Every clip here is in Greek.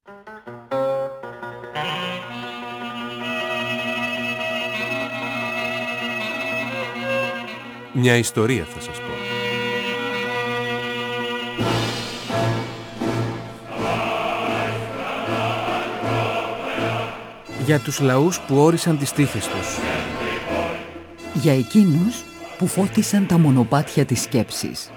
Μια ιστορία θα σας πω. Για τους λαούς που όρισαν τις τύχες τους. Για εκείνους που φώτισαν τα μονοπάτια της σκέψης.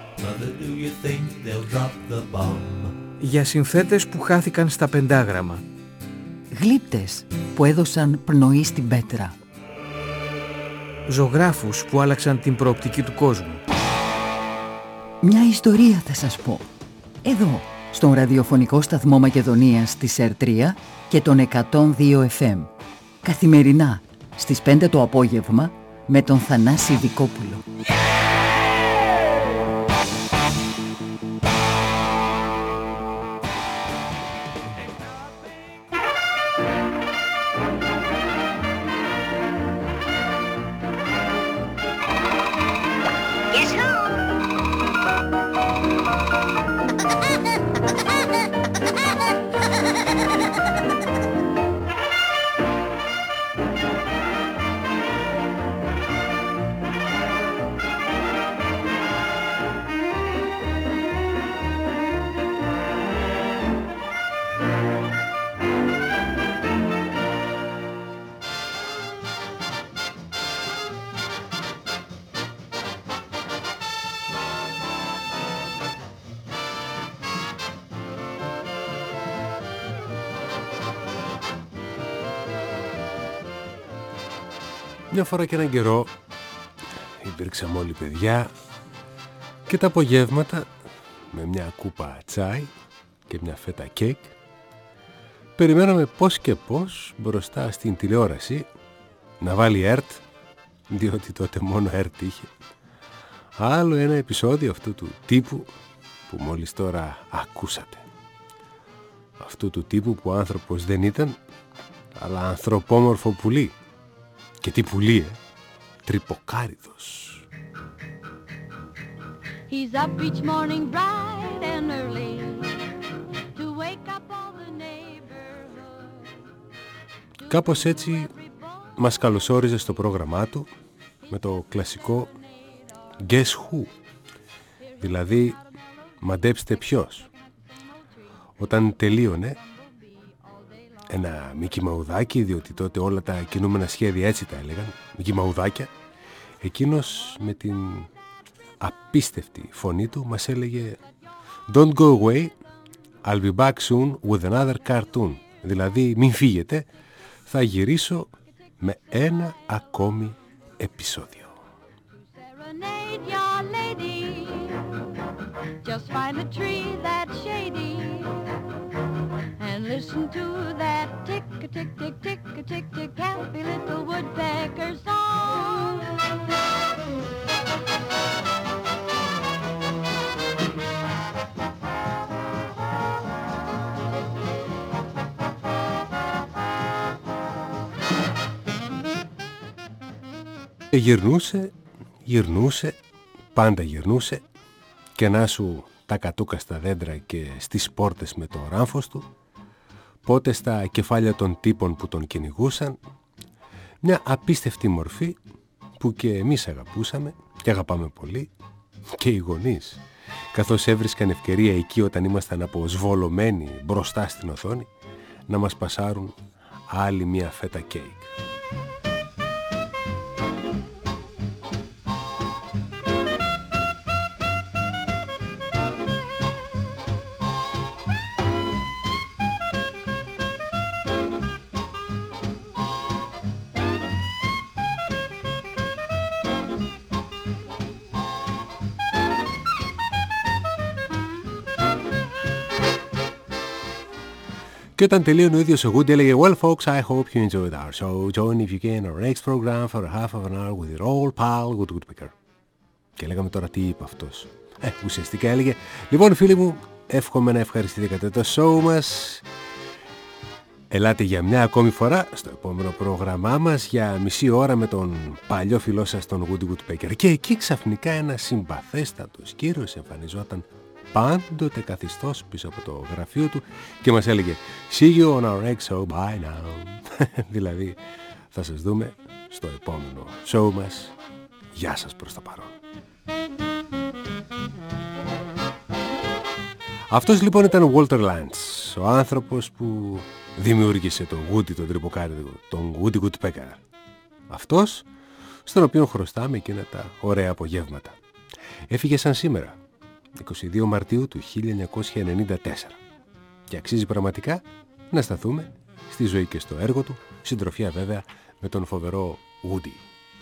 Για συνθέτες που χάθηκαν στα πεντάγραμμα. Γλύπτες που έδωσαν πνοή στην πέτρα. Ζωγράφους που άλλαξαν την προοπτική του κόσμου. Μια ιστορία θα σας πω. Εδώ, στον ραδιοφωνικό σταθμό Μακεδονίας της ΕΡΤΡΙΑ και τον 102 FM. Καθημερινά, στις 5 το απόγευμα, με τον Θανάση Δικόπουλο. Μια φορά και έναν καιρό υπήρξαμε όλοι παιδιά και τα απογεύματα με μια κούπα τσάι και μια φέτα κέικ περιμέναμε πώς και πώς μπροστά στην τηλεόραση να βάλει ΕΡΤ, διότι τότε μόνο ΕΡΤ είχε, άλλο ένα επεισόδιο αυτού του τύπου που μόλις τώρα ακούσατε. Αυτού του τύπου που άνθρωπος δεν ήταν, αλλά ανθρωπόμορφο πουλί. Και τι πουλί, τρυποκάριδος. He's up each morning bright and early to wake up all the neighborhood. Κάπως έτσι μας καλωσόριζε στο πρόγραμμά του με το κλασικό Guess Who, δηλαδή μαντέψτε ποιος. Όταν τελείωνε ένα Μίκι Μαουδάκι, διότι τότε όλα τα κινούμενα σχέδια έτσι τα έλεγαν, Μίκι Μαουδάκια, εκείνος με την απίστευτη φωνή του μας έλεγε Don't go away, I'll be back soon with another cartoon. Δηλαδή μην φύγετε, θα γυρίσω με ένα ακόμη επεισόδιο. Just find a tree that's shady and listen to that tick tick tick tick tick tick happy little woodpecker song. Γυρνούσε, πάντα γυρνούσε και να σου τα κατούκα στα δέντρα και στις πόρτες με το ράμφος του, πότε στα κεφάλια των τύπων που τον κυνηγούσαν, μια απίστευτη μορφή που και εμείς αγαπούσαμε και αγαπάμε πολύ και οι γονείς, καθώς έβρισκαν ευκαιρία εκεί όταν ήμασταν αποσβολωμένοι μπροστά στην οθόνη να μας πασάρουν άλλη μια φέτα κέικ. Και όταν τελείωνε ο ίδιος ο Γούντι έλεγε Well folks, I hope you enjoyed our show. Join if you can our next program for a half of an hour with your old pal Woodpecker. Και λέγαμε τώρα τι είπε αυτός. Ουσιαστικά έλεγε λοιπόν φίλοι μου, εύχομαι να ευχαριστείτε το show μας. Ελάτε για μια ακόμη φορά στο επόμενο πρόγραμμά μας για μισή ώρα με τον παλιό φιλό σας τον Woody Woodpecker. Και εκεί ξαφνικά ένας συμπαθέστατος κύριος εμφανιζόταν πάντοτε καθιστός πίσω από το γραφείο του και μας έλεγε «See you on our next show, bye now». Δηλαδή θα σας δούμε στο επόμενο show μας. Γεια σας προς το παρόν. Αυτός λοιπόν ήταν ο Walter Lantz, ο άνθρωπος που δημιούργησε το Woody τον τρυποκάριδο, τον Woody Woodpecker. Αυτός στον οποίο χρωστάμε εκείνα τα ωραία απογεύματα. Έφυγε σαν σήμερα, 22 Μαρτίου του 1994. Και αξίζει πραγματικά να σταθούμε στη ζωή και στο έργο του, συντροφιά βέβαια με τον φοβερό Woody.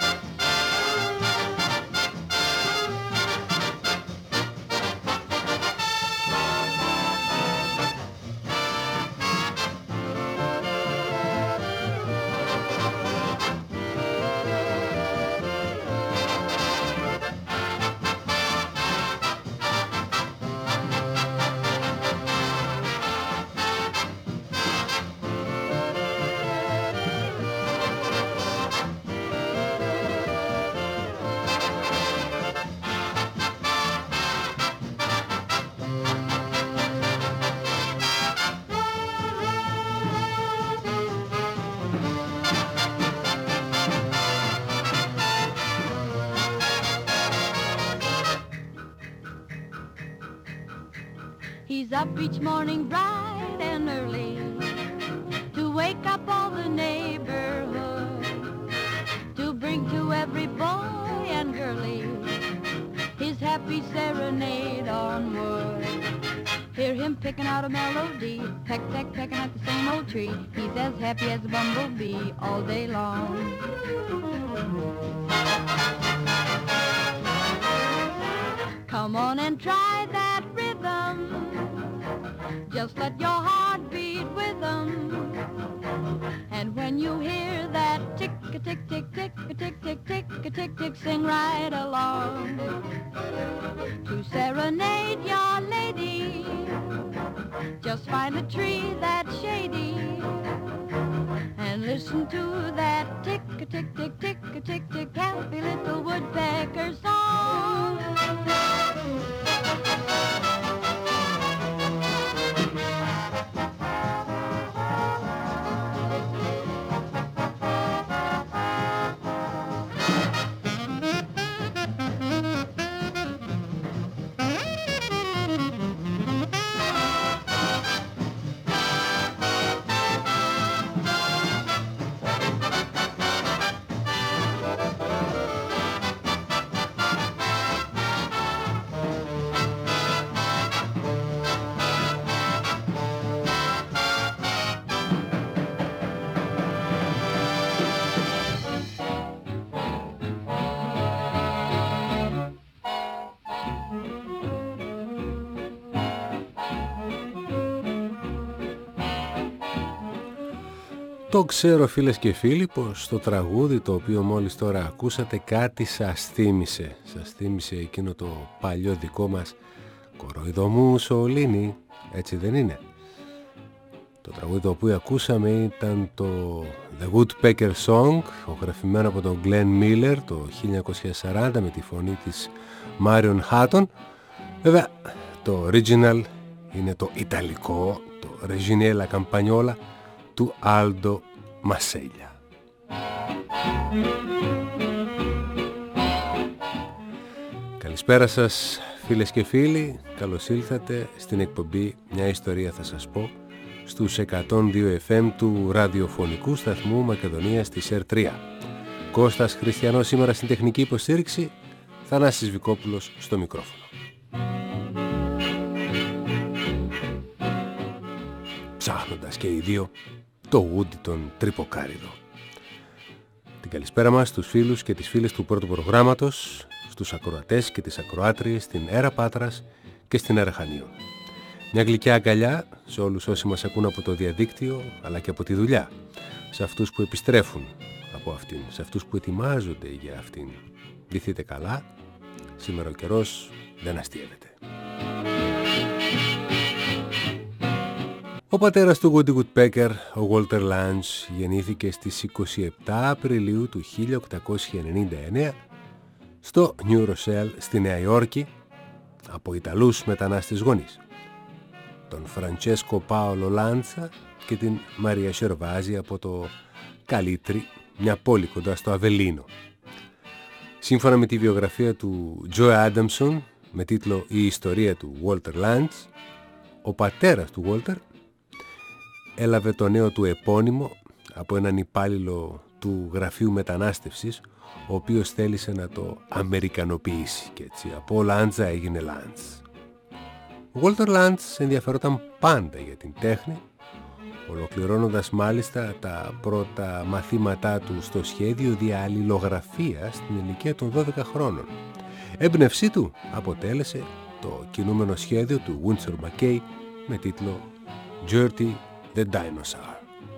He's up each morning bright and early to wake up all the neighborhood, to bring to every boy and girlie his happy serenade on wood. Hear him picking out a melody, peck, peck, pecking at the same old tree. He's as happy as a bumblebee all day long. Come on and try that rhythm. Just let your heart beat with them. And when you hear that tick a tick tick tick a tick tick tick a tick tick, sing right along. To serenade your lady, just find a tree that's shady and listen to that tick a tick tick tick a tick tick happy little woodpecker song. Το ξέρω φίλες και φίλοι πως το τραγούδι το οποίο μόλις τώρα ακούσατε κάτι σας θύμισε. Σας θύμισε εκείνο το παλιό δικό μας κοροϊδό Μουσολίνι, έτσι δεν είναι? Το τραγούδι το οποίο ακούσαμε ήταν το The Woodpecker Song, ηχογραφημένο από τον Glenn Miller το 1940 με τη φωνή της Marion Hutton. Βέβαια το original είναι το ιταλικό, το Reginella Campagnola του Aldo Masella. Καλησπέρα σας φίλες και φίλοι, καλώς ήλθατε στην εκπομπή «Μια ιστορία θα σας πω» στους 102 FM του ραδιοφωνικού σταθμού Μακεδονίας της ΕΡΤΡΙΑ. Κώστας Χριστιανός σήμερα στην τεχνική υποστήριξη, Θανάσης Βικόπουλος στο μικρόφωνο. Ψάχνοντας και οι δύο το Woody τον τρυποκάριδο. Την καλησπέρα μας στους φίλους και τις φίλες του πρώτου προγράμματος, στους ακροατές και τις ακροάτριες στην Έρα Πάτρας και στην Έρα Χανίων. Μια γλυκιά αγκαλιά σε όλους όσοι μας ακούν από το διαδίκτυο αλλά και από τη δουλειά, σε αυτούς που επιστρέφουν από αυτήν, σε αυτούς που ετοιμάζονται για αυτήν. Ντυθείτε καλά, σήμερα ο καιρός δεν αστείευεται. Ο πατέρας του Woody Woodpecker, ο Walter Lantz, γεννήθηκε στις 27 Απριλίου του 1899 στο New Rochelle στη Νέα Υόρκη από Ιταλούς μετανάστες γονείς, τον Φραντσέσκο Πάολο Λάντσα και την Μαρία Σερβάζη από το Καλίτρι, μια πόλη κοντά στο Αβελίνο. Σύμφωνα με τη βιογραφία του Τζόε Άνταμσον με τίτλο «Η ιστορία του Walter Lantz», ο πατέρας του Walter έλαβε το νέο του επώνυμο από έναν υπάλληλο του γραφείου μετανάστευσης, ο οποίος θέλησε να το αμερικανοποιήσει και έτσι από Λάντζα έγινε Lantz. Ο Walter Lantz ενδιαφερόταν πάντα για την τέχνη, ολοκληρώνοντας μάλιστα τα πρώτα μαθήματά του στο σχέδιο διαλληλογραφίας στην ηλικία των 12 χρόνων. Έμπνευσή του αποτέλεσε το κινούμενο σχέδιο του Winsor McCay με τίτλο Gertie the Dinosaur.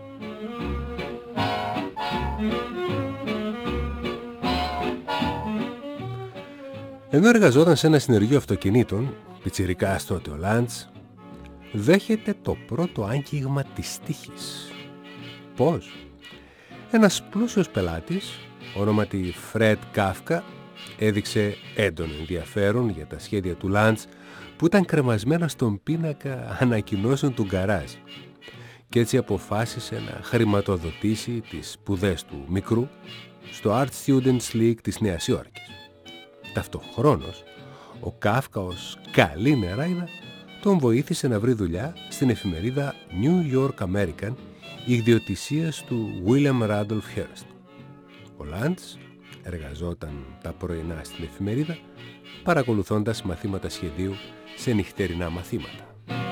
Ενώ εργαζόταν σε ένα συνεργείο αυτοκινήτων, πιτσιρικάς τότε ο Lantz, δέχεται το πρώτο άγγιγμα της τύχης. Πώς? Ένας πλούσιος πελάτης, ονόματι Fred Kafka, έδειξε έντονο ενδιαφέρον για τα σχέδια του Lantz που ήταν κρεμασμένα στον πίνακα ανακοινώσεων του γκαράζ και έτσι αποφάσισε να χρηματοδοτήσει τις σπουδές του μικρού στο Art Students League της Νέας Υόρκης. Ταυτοχρόνως, ο Κάφκα ως καλή νεράιδα τον βοήθησε να βρει δουλειά στην εφημερίδα New York American, ιδιοτησίας του William Randolph Hearst. Ο Lantz εργαζόταν τα πρωινά στην εφημερίδα, παρακολουθώντας μαθήματα σχεδίου σε νυχτερινά μαθήματα.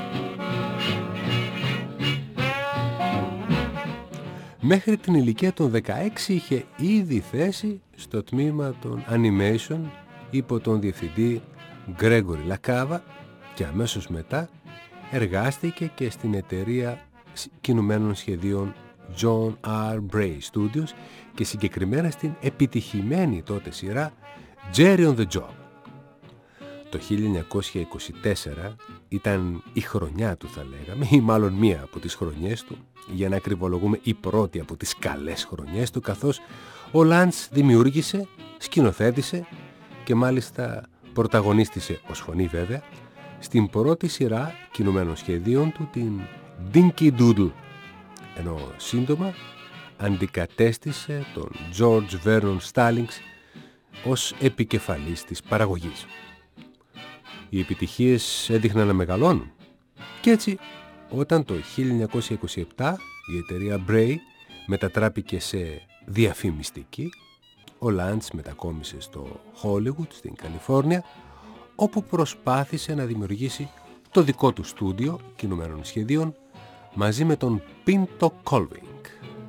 Μέχρι την ηλικία των 16 είχε ήδη θέση στο τμήμα των animation υπό τον διευθυντή Γκρέγκορι Λακάβα και αμέσως μετά εργάστηκε και στην εταιρεία κινουμένων σχεδίων John R. Bray Studios και συγκεκριμένα στην επιτυχημένη τότε σειρά Jerry on the Job. Το 1924 ήταν η χρονιά του, θα λέγαμε, ή μάλλον μία από τις χρονιές του, για να ακριβολογούμε η πρώτη από τις καλές χρονιές του, καθώς ο Lantz δημιούργησε, σκηνοθέτησε και μάλιστα πρωταγωνίστησε ως φωνή βέβαια στην πρώτη σειρά κινουμένων σχεδίων του, την Dinky Doodle, ενώ σύντομα αντικατέστησε τον George Vernon Stallings ως επικεφαλής της παραγωγής. Οι επιτυχίες έδειχναν να μεγαλώνουν και έτσι όταν το 1927 η εταιρεία Bray μετατράπηκε σε διαφημιστική, ο Lantz μετακόμισε στο Hollywood στην Καλιφόρνια, όπου προσπάθησε να δημιουργήσει το δικό του στούντιο κινουμένων σχεδίων μαζί με τον Pinto Colvink.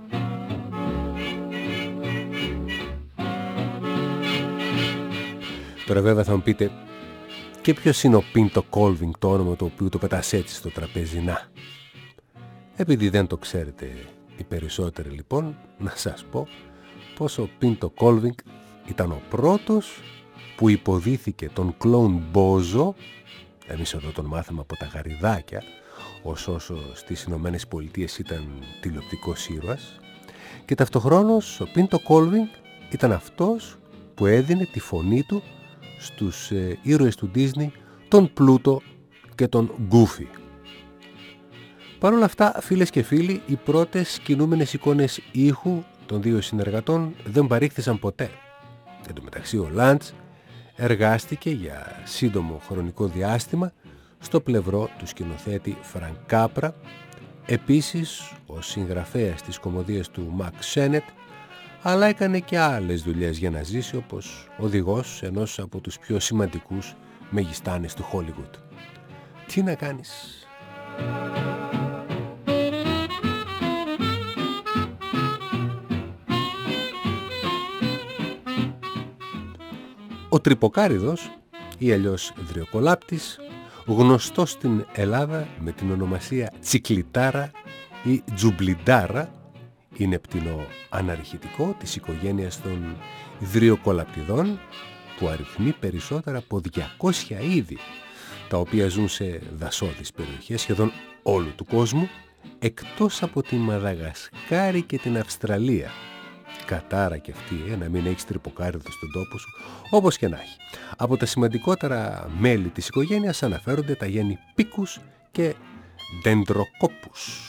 Τώρα βέβαια θα μου πείτε, και ποιος είναι ο Pinto Colvink, το όνομα το οποίο το πετάς έτσι στο τραπέζι? Να, επειδή δεν το ξέρετε οι περισσότεροι λοιπόν, να σας πω πως ο Pinto Colvink ήταν ο πρώτος που υποδίθηκε τον κλόουν Μπόζο, εμείς εδώ τον μάθαμε από τα γαριδάκια, όσο στις Ηνωμένες Πολιτείες ήταν τηλεοπτικός ήρωας, και ταυτοχρόνως ο Pinto Colvink ήταν αυτός που έδινε τη φωνή του στους ήρωες του Disney, τον Πλούτο και τον Γκούφι. Παρ' όλα αυτά, φίλες και φίλοι, οι πρώτες κινούμενες εικόνες ήχου των δύο συνεργατών δεν παρήχθησαν ποτέ. Εν τω μεταξύ ο Lantz εργάστηκε για σύντομο χρονικό διάστημα στο πλευρό του σκηνοθέτη Φρανκ Κάπρα, επίσης ο συγγραφέας της κωμωδίας του Max Sennett, αλλά έκανε και άλλες δουλειές για να ζήσει, όπως οδηγός ενός από τους πιο σημαντικούς μεγιστάνες του Hollywood. Τι να κάνεις? Ο Τρυποκάριδος ή αλλιώς Δριοκολάπτης, γνωστός στην Ελλάδα με την ονομασία Τσικλιτάρα ή Τζουμπλιντάρα, είναι πτηνό αναρχητικό της οικογένειας των Δριοκολαπτιδών που αριθμεί περισσότερα από 200 είδη, τα οποία ζουν σε δασώδεις περιοχές σχεδόν όλου του κόσμου, εκτός από τη Μαδαγασκάρη και την Αυστραλία, κατάρα κι αυτή, να μην έχεις τρυποκάριδο στον τόπο σου. Όπως και να έχει. Από τα σημαντικότερα μέλη της οικογένειας αναφέρονται τα γέννη πίκους και δεντροκόπους.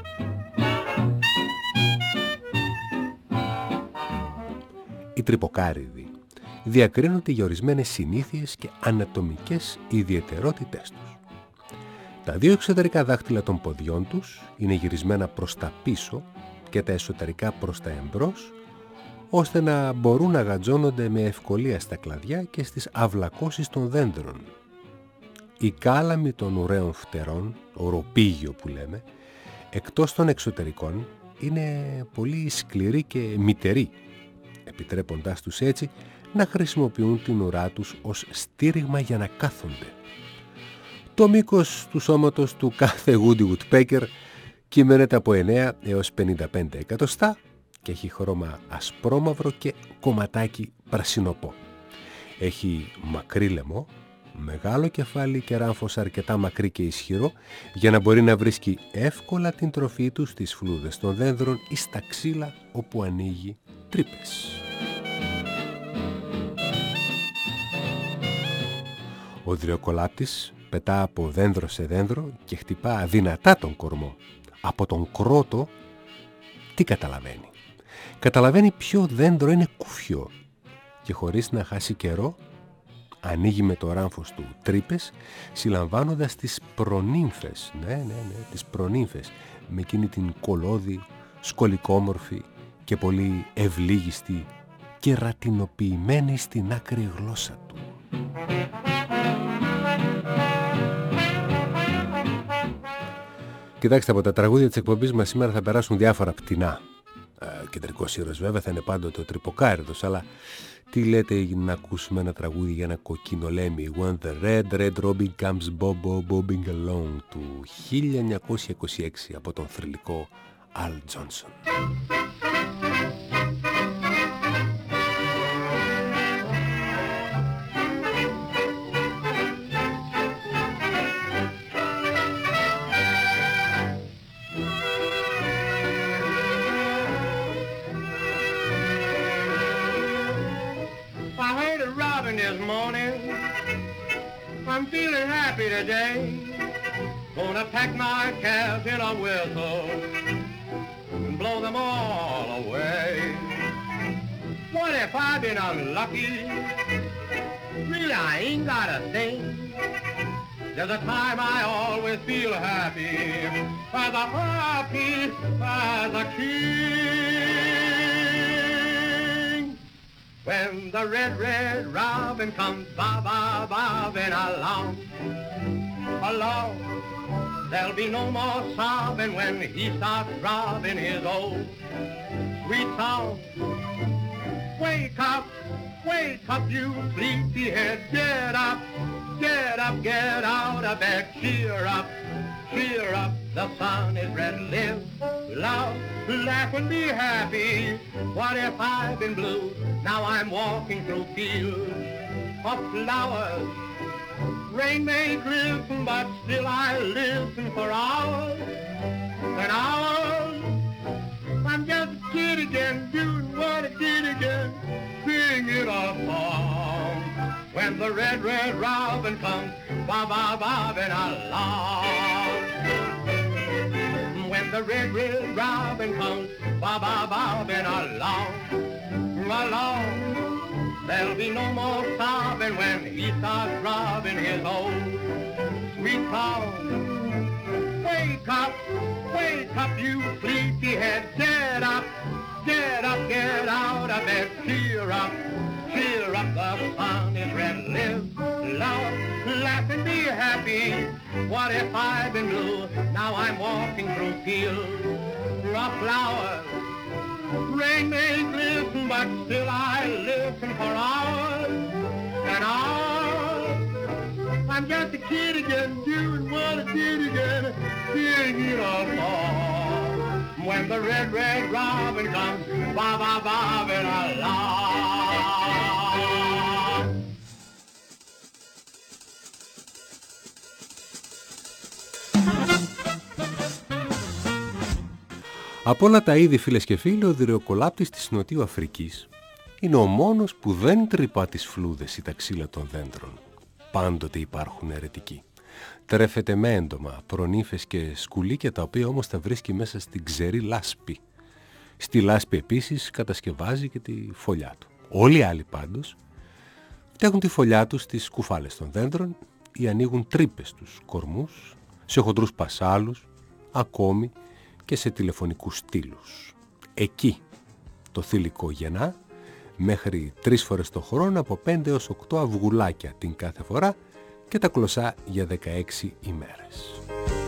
Οι τρυποκάριδοι διακρίνονται για ορισμένες συνήθειες και ανατομικές ιδιαιτερότητές τους. Τα δύο εξωτερικά δάχτυλα των ποδιών τους είναι γυρισμένα προς τα πίσω και τα εσωτερικά προς τα εμπρός, ώστε να μπορούν να γατζώνονται με ευκολία στα κλαδιά και στις αυλακώσεις των δέντρων. Η κάλαμη των ουραίων φτερών, οροπήγιο που λέμε, εκτός των εξωτερικών, είναι πολύ σκληρή και μυτερή, επιτρέποντάς τους έτσι να χρησιμοποιούν την ουρά τους ως στήριγμα για να κάθονται. Το μήκος του σώματος του κάθε Woody Woodpecker κυμαίνεται από 9 έως 55 εκατοστά και έχει χρώμα ασπρόμαυρο και κομματάκι πρασινοπό. Έχει μακρύ λαιμό, μεγάλο κεφάλι και ράμφος αρκετά μακρύ και ισχυρό για να μπορεί να βρίσκει εύκολα την τροφή του στις φλούδες των δένδρων ή στα ξύλα όπου ανοίγει τρύπες. Ο δριοκολάπτης πετά από δένδρο σε δένδρο και χτυπά αδυνατά τον κορμό. Από τον κρότο τι καταλαβαίνει? Καταλαβαίνει ποιο δέντρο είναι κουφιό και χωρίς να χάσει καιρό ανοίγει με το ράμφος του τρύπες, συλλαμβάνοντας τις προνύμφες, τις προνύμφες, με εκείνη την κολώδη, σκολικόμορφη και πολύ ευλίγιστη και ρατινοποιημένη στην άκρη γλώσσα του. Κοιτάξτε, από τα τραγούδια της εκπομπής μας σήμερα θα περάσουν διάφορα πτηνά. Κεντρικός ήρωας βέβαια θα είναι πάντοτε ο τρυποκάριδος, αλλά τι λέτε να ακούσουμε ένα τραγούδι για ένα κοκκινολέμι, When the Red Robin Comes Bobbing Along, του 1926 από τον θρυλικό Al Johnson. I'm feeling happy today. Gonna pack my cares in a whistle and blow them all away. What if I've been unlucky? Really, I ain't got a thing. There's a time I always feel happy as a king. When the red robin comes bobbing along, along, there'll be no more sobbing when he starts robbing his old sweet song. Wake up, you sleepyhead, get up, get out of bed, cheer up, the sun is red, live, love, laugh and be happy. What if I've been blue? Now I'm walking through fields of flowers. Rain may glisten, but still I listen for hours and hours. I'm just a kid again, doing what I did again, singing a song. When the red robin comes bobbing along. When the red robin comes bobbing along, along, there'll be no more sobbing when he starts robbing his old sweet song. Wake up, you sleepyhead, get up, get out of bed, cheer up, the sun is red, live, love, laugh and be happy. What if I've been blue? Now I'm walking through fields of flowers. Rain may glisten, but still I listen for hours and hours. I'm just a kid again, doing what I did again, singing a song. When the red robin comes bobbing along. Από όλα τα είδη, φίλες και φίλοι, ο δρυοκολάπτης της Νοτιού Αφρικής είναι ο μόνος που δεν τρυπά τις φλούδες ή τα ξύλα των δέντρων. Πάντοτε υπάρχουν αιρετικοί. Τρέφεται με έντομα, προνύφες και σκουλίκια, τα οποία όμως τα βρίσκει μέσα στην ξερή λάσπη. Στη λάσπη επίσης κατασκευάζει και τη φωλιά του. Όλοι οι άλλοι πάντως φτιάχνουν τη φωλιά τους στις κουφάλες των δέντρων ή ανοίγουν τρύπες στους κορμούς, σε χοντρούς πασάλους, ακόμη και σε τηλεφωνικούς στήλους. Εκεί το θηλυκό γεννά μέχρι 3 φορές το χρόνο από 5 έως 8 αυγουλάκια την κάθε φορά και τα κλωσά για 16 ημέρες.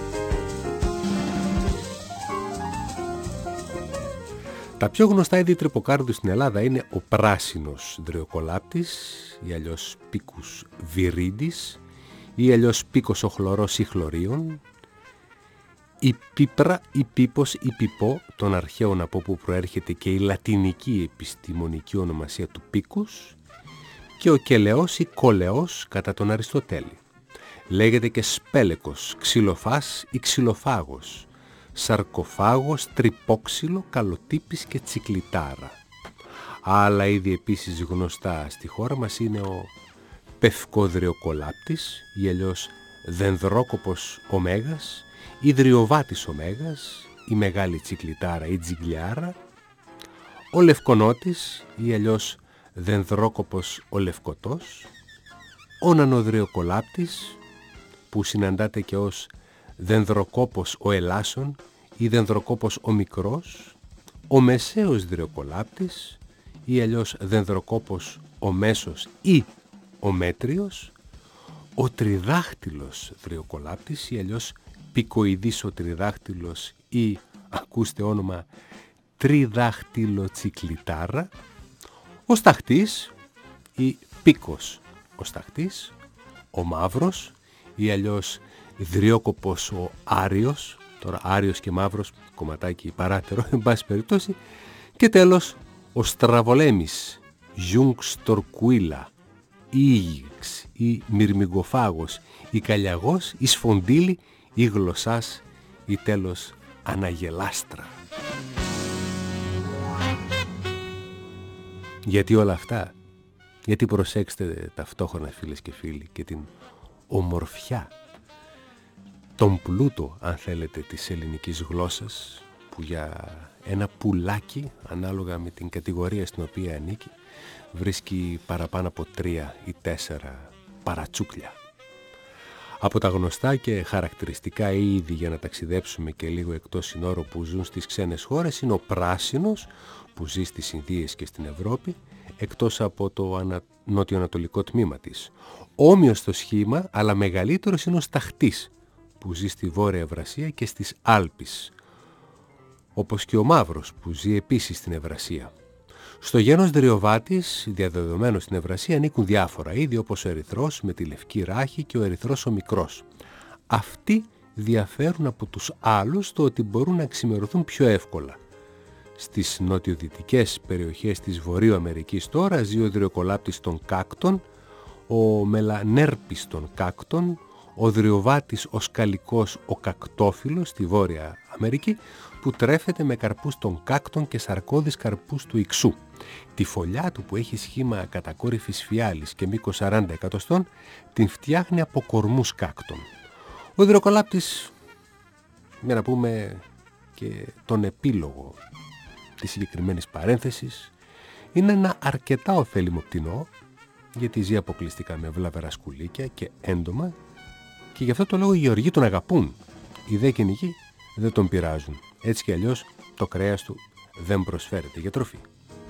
Τα πιο γνωστά είδη τρυποκάρδου στην Ελλάδα είναι ο πράσινος δρυοκολάπτης ή αλλιώς πίκους βυρίδης ή αλλιώς πίκος ο χλωρός ή χλωρίων, η πίπρα, η πίπος, η πιπό των αρχαίων από όπου προέρχεται και η λατινική επιστημονική ονομασία του πίκους, και ο κελαιός ή κολεός κατά τον Αριστοτέλη. Λέγεται και σπέλεκος, ξυλοφάς ή ξυλοφάγος, σαρκοφάγος, τρυπόξυλο, καλοτύπης και τσικλιτάρα. Άλλα είδη επίσης γνωστά στη χώρα μας είναι ο πευκόδρυοκολάπτης ή αλλιώς δενδρόκοπος ωμέγας, η δρυοβάτης ωμέγας, η μεγάλη τσικλιτάρα ή τζιγκλιάρα, ο λευκονότης ή αλλιώς δενδρόκοπος ο λευκοτός, ο νανοδρυοκολάπτης που συναντάται και ως δενδροκόπος ο ελάσσον ή δενδροκόπος ο μικρός, ο μεσαίος δρυοκολάπτης ή αλλιώς δενδροκόπος ο μέσος ή ο μέτριος, ο τριδάχτυλος δρυοκολάπτης ή αλλιώς πικοειδής ο τριδάχτυλος ή, ακούστε όνομα, τριδάχτυλοτσικλιτάρα, ο σταχτής ή πίκος ο σταχτής, ο μαύρος ή αλλιώς δρυόκοπος ο άριος, τώρα άριος και μαύρος, κομματάκι παράτερο, εν πάση περιπτώσει, και τέλος ο στραβολέμης, γιούγκστορκουίλα, ήγυξ ή μυρμηγκοφάγος, η καλιαγός, η σφοντήλη, ή γλωσσάς ή τέλος αναγελάστρα. Γιατί όλα αυτά? Γιατί προσέξτε ταυτόχρονα, φίλες και φίλοι, και την ομορφιά, τον πλούτο, αν θέλετε, της ελληνικής γλώσσας, που για ένα πουλάκι, ανάλογα με την κατηγορία στην οποία ανήκει, βρίσκει παραπάνω από 3 ή 4 παρατσούκλια. Από τα γνωστά και χαρακτηριστικά είδη για να ταξιδέψουμε και λίγο εκτός συνόρου που ζουν στις ξένες χώρες είναι ο πράσινος που ζει στις Ινδίες και στην Ευρώπη, εκτός από το νοτιοανατολικό τμήμα της. Όμοιος στο σχήμα, αλλά μεγαλύτερος, είναι ο σταχτής που ζει στη Βόρεια Ευρασία και στις Άλπεις, όπως και ο μαύρος που ζει επίσης στην Ευρασία. Στο γένος δρυοβάτης, διαδεδομένο στην Ευρασία, ανήκουν διάφορα είδη όπως ο ερυθρός με τη λευκή ράχη και ο ερυθρός ο μικρός. Αυτοί διαφέρουν από τους άλλους το ότι μπορούν να ξημερωθούν πιο εύκολα. Στις νοτιοδυτικές περιοχές της Βορείου Αμερικής τώρα ζει ο δρυοκολάπτης των κάκτων, ο μελανέρπης των κάκτων, ο δρυοβάτης ο σκαλικός ο κακτόφυλλος στη Βόρεια Αμερική, που τρέφεται με καρπούς των κάκτων και σαρκώδεις καρπούς του ιξού. Τη φωλιά του, που έχει σχήμα κατακόρυφης φιάλης και μήκος 40 εκατοστών, την φτιάχνει από κορμούς κάκτων. Ο δρυοκολάπτης, για να πούμε και τον επίλογο της συγκεκριμένης παρένθεσης, είναι ένα αρκετά ωφέλιμο πτηνό, γιατί ζει αποκλειστικά με βλαβερά σκουλίκια και έντομα, και γι' αυτό το λόγο οι γεωργοί τον αγαπούν. Οι δε κυνηγοί δεν τον πειράζουν. Έτσι κι αλλιώς το κρέας του δεν προσφέρεται για τροφή.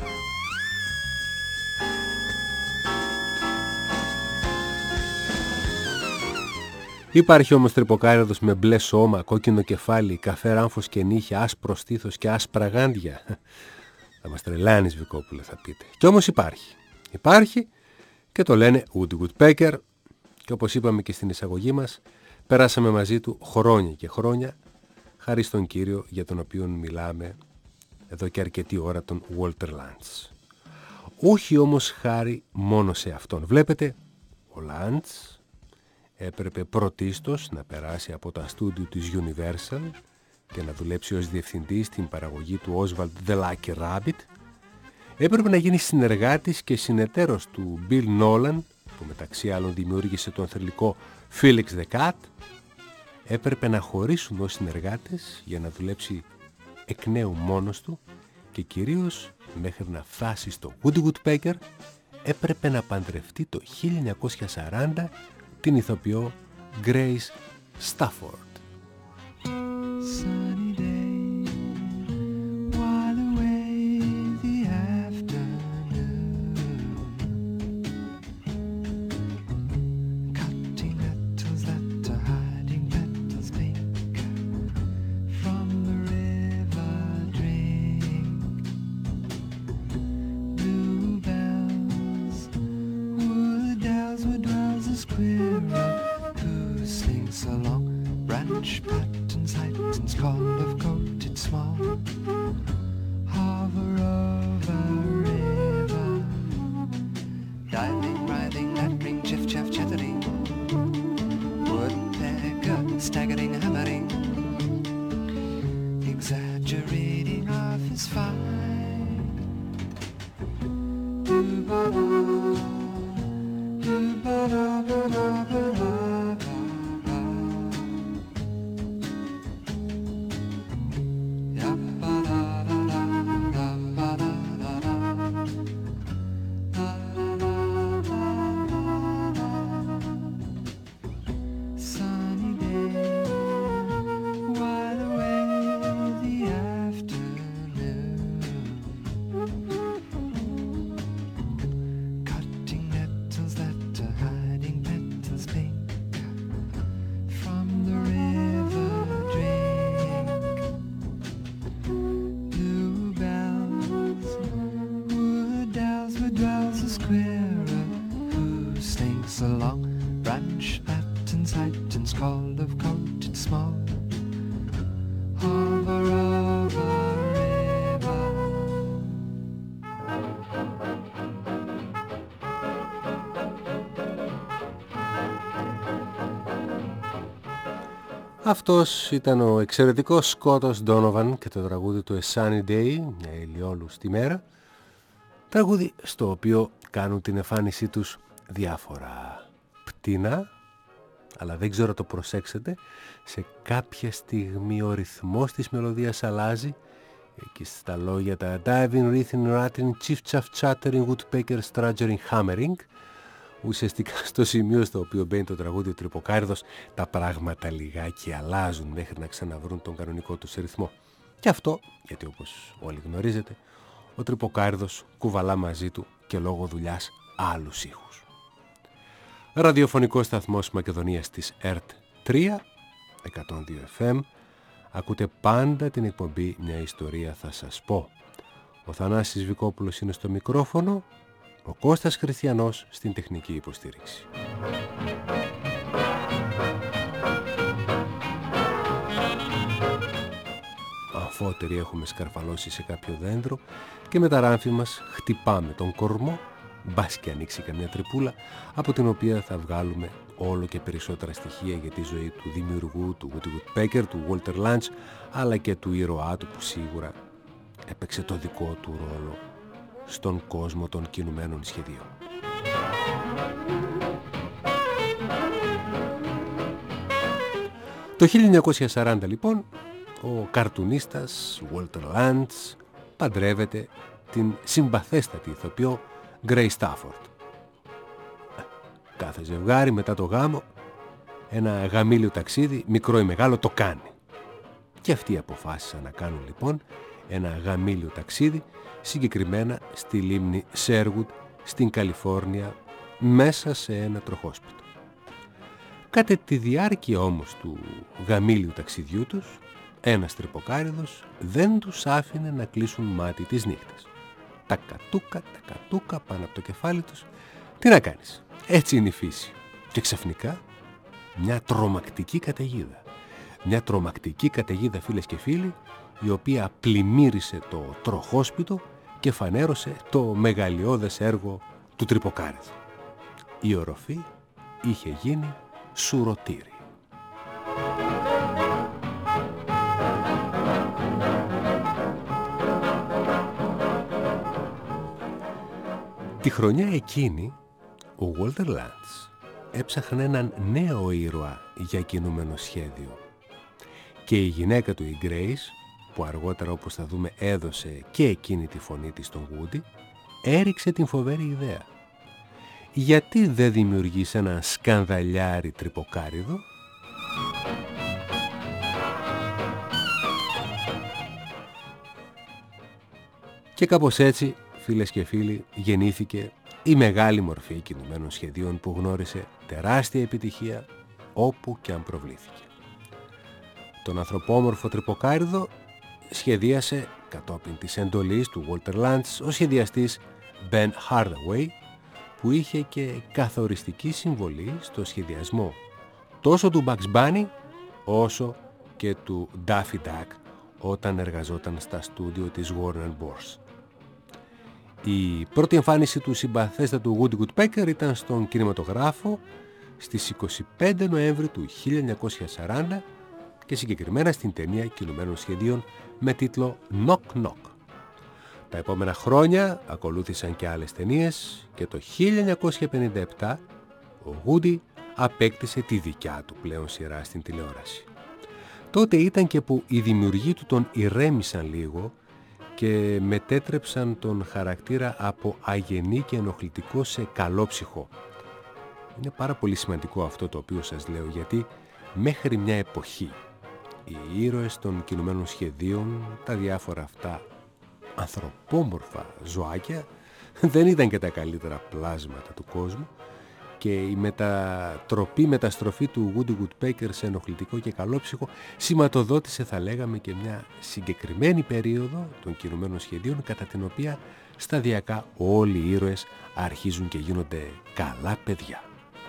Υπάρχει όμως τρυποκάριδος με μπλε σώμα, κόκκινο κεφάλι, καφέ ράμφος και νύχια, άσπρο στήθος και άσπρα γάντια. Θα μας τρελάνεις, Βικόπουλε, θα πείτε. Κι όμως υπάρχει. Υπάρχει και το λένε Woody Woodpecker, και όπως είπαμε και στην εισαγωγή μας, περάσαμε μαζί του χρόνια και χρόνια, χάρη στον κύριο για τον οποίο μιλάμε εδώ και αρκετή ώρα, τον Walter Lantz. Όχι όμως χάρη μόνο σε αυτόν. Βλέπετε, ο Lantz έπρεπε πρωτίστως να περάσει από τα στούντιο της Universal και να δουλέψει ως διευθυντής στην παραγωγή του Oswald the Lucky Rabbit, έπρεπε να γίνει συνεργάτης και συνεταίρος του Bill Nolan, που μεταξύ άλλων δημιούργησε τον θρυλικό Felix the Cat. Έπρεπε να χωρίσουν ως συνεργάτες για να δουλέψει εκ νέου μόνος του και κυρίως μέχρι να φτάσει στο Woody Woodpecker έπρεπε να παντρευτεί το 1940 την ηθοποιό Grace Stafford. Sunny day, while away the afternoon, cutting nettles that are hiding petals pink from the river drink, bluebells, wood elves, where dwells a squirrel who slinks along branch patterns, heightens, call of coated small, hover over river, diving, writhing, nattering, chiff, chaff, chattering, woodpecker, staggering, hammering, exaggerating of his fight. Do-ba-da, do-ba-da-ba-da-ba-da. Αυτός ήταν ο εξαιρετικός Σκότος Ντόνοβαν και το τραγούδι του A Sunny Day, μια ηλιόλουστη μέρα, τραγούδι στο οποίο κάνουν την εμφάνισή τους διάφορα πτηνά, αλλά δεν ξέρω το προσέξετε, σε κάποια στιγμή ο ρυθμός της μελωδίας αλλάζει και στα λόγια τα diving, writhing, ratting, chiff chaff chattering, woodpecker, strudgering, hammering, ουσιαστικά στο σημείο στο οποίο μπαίνει το τραγούδι ο Τρυποκάριδος τα πράγματα λιγάκι αλλάζουν μέχρι να ξαναβρούν τον κανονικό τους ρυθμό. Και αυτό γιατί όπως όλοι γνωρίζετε ο Τρυποκάριδος κουβαλά μαζί του και λόγω δουλειάς άλλους ήχους. Ραδιοφωνικός σταθμός Μακεδονίας της ΕΡΤ 3, 102 FM. Ακούτε πάντα την εκπομπή «Μια ιστορία θα σας πω». Ο Θανάσης Βικόπουλος είναι στο μικρόφωνο, ο Κώστας Χριστιανός στην τεχνική υποστήριξη. Αμφότεροι έχουμε σκαρφαλώσει σε κάποιο δέντρο και με τα ράμφη μας χτυπάμε τον κορμό, μπας και ανοίξει καμιά τρυπούλα από την οποία θα βγάλουμε όλο και περισσότερα στοιχεία για τη ζωή του δημιουργού, του Woody Woodpecker, του Walter Lantz, αλλά και του ήρωά του που σίγουρα έπαιξε το δικό του ρόλο στον κόσμο των κινουμένων σχεδίων. Το 1940 λοιπόν ο καρτουνίστας Walter Lantz παντρεύεται την συμπαθέστατη ηθοποιό Grace Stafford. Κάθε ζευγάρι μετά το γάμο, ένα γαμήλιο ταξίδι, μικρό ή μεγάλο, το κάνει. Και αυτοί αποφάσισαν να κάνουν λοιπόν ένα γαμήλιο ταξίδι, συγκεκριμένα στη λίμνη Sherwood στην Καλιφόρνια, μέσα σε ένα τροχόσπιτο. Κατά τη διάρκεια όμως του γαμήλιου ταξιδιού τους, ένας τρυποκάριδος δεν τους άφηνε να κλείσουν μάτι τις νύχτες. Τα κατούκα πάνω από το κεφάλι τους. Τι να κάνεις, έτσι είναι η φύση. Και ξαφνικά μια τρομακτική καταιγίδα. Μια τρομακτική καταιγίδα, φίλες και φίλοι, η οποία πλημμύρισε το τροχόσπιτο και φανέρωσε το μεγαλειώδες έργο του τρυποκάριδου. Η οροφή είχε γίνει σουρωτήρι. Τη χρονιά εκείνη ο Walter Lantz έψαχνε έναν νέο ήρωα για κινούμενο σχέδιο και η γυναίκα του, η Grace, που αργότερα όπως θα δούμε έδωσε και εκείνη τη φωνή της στον Woody, έριξε την φοβερή ιδέα. Γιατί δεν δημιουργείς ένα σκανδαλιάρι τρυποκάριδο? Και κάπως έτσι, φίλες και φίλοι, γεννήθηκε η μεγάλη μορφή κινουμένων σχεδίων που γνώρισε τεράστια επιτυχία όπου και αν προβλήθηκε. Τον ανθρωπόμορφο τρυποκάριδο σχεδίασε κατόπιν της εντολής του Walter Lantz ο σχεδιαστής Ben Hardaway, που είχε και καθοριστική συμβολή στο σχεδιασμό τόσο του Bugs Bunny όσο και του Daffy Duck όταν εργαζόταν στα στούντιο της Warner Bros. Η πρώτη εμφάνιση του συμπαθέστατου Woody Woodpecker ήταν στον κινηματογράφο στις 25 Νοέμβρη του 1940 και συγκεκριμένα στην ταινία κινουμένων σχεδίων με τίτλο Knock Knock. Τα επόμενα χρόνια ακολούθησαν και άλλες ταινίες και το 1957 ο Woody απέκτησε τη δικιά του πλέον σειρά στην τηλεόραση. Τότε ήταν και που οι δημιουργοί του τον ηρέμησαν λίγο και μετέτρεψαν τον χαρακτήρα από αγενή και ενοχλητικό σε καλόψυχο. Είναι πάρα πολύ σημαντικό αυτό το οποίο σας λέω, γιατί μέχρι μια εποχή οι ήρωες των κινουμένων σχεδίων, τα διάφορα αυτά ανθρωπόμορφα ζωάκια, δεν ήταν και τα καλύτερα πλάσματα του κόσμου και η μεταστροφή του Woody Woodpecker σε ενοχλητικό και καλόψυχο σηματοδότησε, θα λέγαμε, και μια συγκεκριμένη περίοδο των κινουμένων σχεδίων κατά την οποία σταδιακά όλοι οι ήρωες αρχίζουν και γίνονται καλά παιδιά.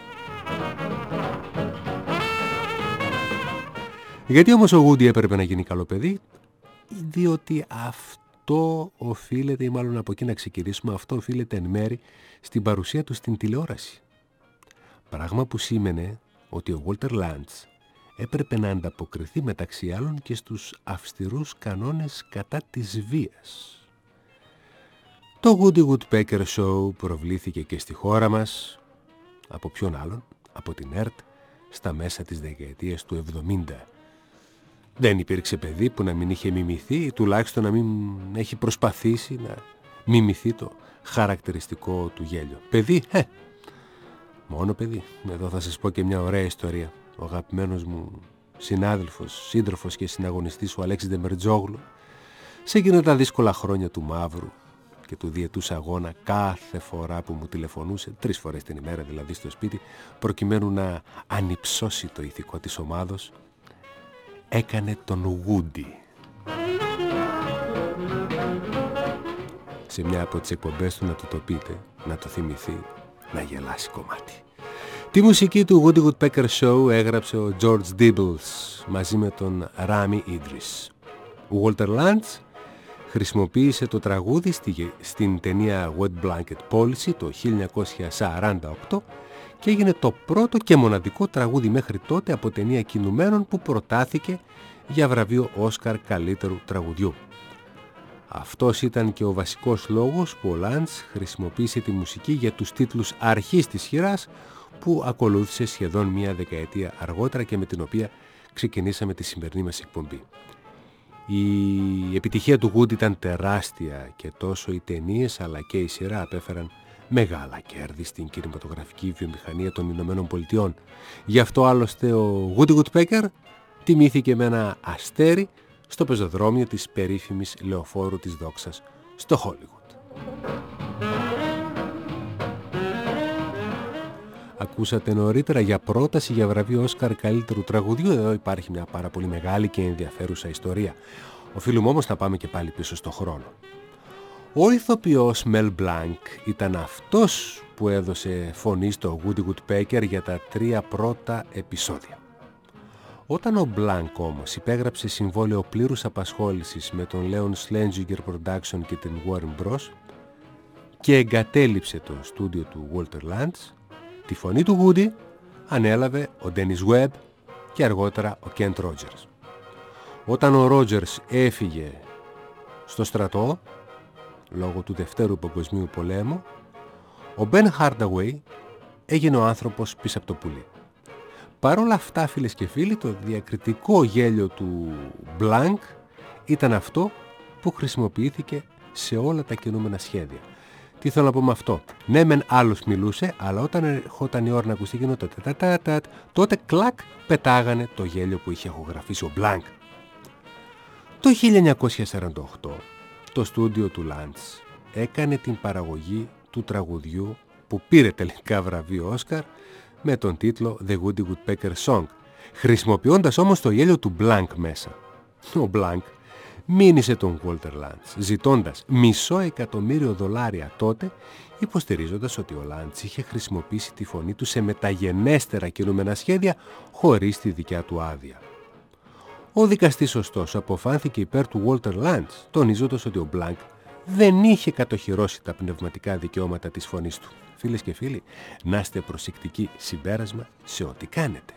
Γιατί όμως ο Woody έπρεπε να γίνει καλό παιδί? Διότι αυτό οφείλεται, ή μάλλον από εκεί να ξεκινήσουμε, αυτό οφείλεται εν μέρη στην παρουσία του στην τηλεόραση. Πράγμα που σήμαινε ότι ο Walter Lantz έπρεπε να ανταποκριθεί μεταξύ άλλων και στους αυστηρούς κανόνες κατά της βίας. Το Woody Woodpecker Show προβλήθηκε και στη χώρα μας, από ποιον άλλον, από την ΕΡΤ, στα μέσα της δεκαετίας του 70. Δεν υπήρξε παιδί που να μην είχε μιμηθεί ή τουλάχιστον να μην έχει προσπαθήσει να μιμηθεί το χαρακτηριστικό του γέλιο. Παιδί, μόνο παιδί. Εδώ θα σας πω και μια ωραία ιστορία. Ο αγαπημένος μου συνάδελφος, σύντροφος και συναγωνιστής ο Αλέξης Δεμερτζόγλου, σε εκείνα τα δύσκολα χρόνια του μαύρου και του διετούς αγώνα, κάθε φορά που μου τηλεφωνούσε, 3 φορές την ημέρα δηλαδή στο σπίτι, προκειμένου να ανυψώσει το ηθικό της ομάδος, έκανε τον Woody. Σε μια από τις εκπομπές του να του το πείτε, να το θυμηθεί, να γελάσει κομμάτι. Τη μουσική του Woody Woodpecker Show έγραψε ο George Dibbles μαζί με τον Rami Idris. Ο Walter Lantz χρησιμοποίησε το τραγούδι στην ταινία Wet Blanket Policy το 1948 και έγινε το πρώτο και μοναδικό τραγούδι μέχρι τότε από ταινία κινουμένων που προτάθηκε για βραβείο Όσκαρ καλύτερου τραγουδιού. Αυτός ήταν και ο βασικός λόγος που ο Lantz χρησιμοποίησε τη μουσική για τους τίτλους αρχής της σειράς που ακολούθησε σχεδόν μια δεκαετία αργότερα και με την οποία ξεκινήσαμε τη σημερινή μας εκπομπή. Η επιτυχία του Woody ήταν τεράστια και τόσο οι ταινίες αλλά και η σειρά απέφεραν μεγάλα κέρδη στην κινηματογραφική βιομηχανία των Ηνωμένων Πολιτειών. Γι' αυτό άλλωστε ο Woody Woodpecker τιμήθηκε με ένα αστέρι στο πεζοδρόμιο της περίφημης λεωφόρου της δόξας στο Hollywood. Ακούσατε νωρίτερα για πρόταση για βραβείο Όσκαρ καλύτερου τραγουδιού. Εδώ υπάρχει μια πάρα πολύ μεγάλη και ενδιαφέρουσα ιστορία. Οφείλουμε όμως να πάμε και πάλι πίσω στο χρόνο. Ο ηθοποιός Mel Blanc ήταν αυτός που έδωσε φωνή στο Woody Woodpecker για τα 3 πρώτα επεισόδια. Όταν ο Blanc όμως υπέγραψε συμβόλαιο πλήρους απασχόλησης με τον Leon Schlesinger Production και την Warner Bros. Και εγκατέλειψε το στούντιο του Walter Lantz, τη φωνή του Woody ανέλαβε ο Dennis Webb και αργότερα ο Kent Rogers. Όταν ο Rogers έφυγε στο στρατό λόγω του Δευτέρου Παγκοσμίου Πολέμου, Ο Μπεν Χάρνταουεϊ έγινε ο άνθρωπος πίσω από το πουλί. Παρ' όλα αυτά, φίλες και φίλοι, το διακριτικό γέλιο του Blanc ήταν αυτό που χρησιμοποιήθηκε σε όλα τα κινούμενα σχέδια. Τι θέλω να πω με αυτό? Ναι, μεν άλλος μιλούσε, αλλά όταν ερχόταν η ώρα να ακουστεί εκείνο το τατατατατ, τότε κλακ πετάγανε το γέλιο που είχε ηχογραφήσει ο Blanc. Το 1948 το στούντιο του Lantz έκανε την παραγωγή του τραγουδιού που πήρε τελικά βραβείο Όσκαρ με τον τίτλο The Woody Woodpecker Song, χρησιμοποιώντας όμως το γέλιο του Blanc μέσα. Ο Blanc μήνυσε τον Walter Lantz ζητώντας $500,000 τότε, υποστηρίζοντας ότι ο Lantz είχε χρησιμοποιήσει τη φωνή του σε μεταγενέστερα κινούμενα σχέδια χωρίς τη δικιά του άδεια. Ο δικαστής ωστόσο αποφάνθηκε υπέρ του Walter Lantz, τονίζοντας ότι ο Blanc δεν είχε κατοχυρώσει τα πνευματικά δικαιώματα της φωνής του. Φίλες και φίλοι, να είστε προσεκτικοί, συμπέρασμα σε ό,τι κάνετε.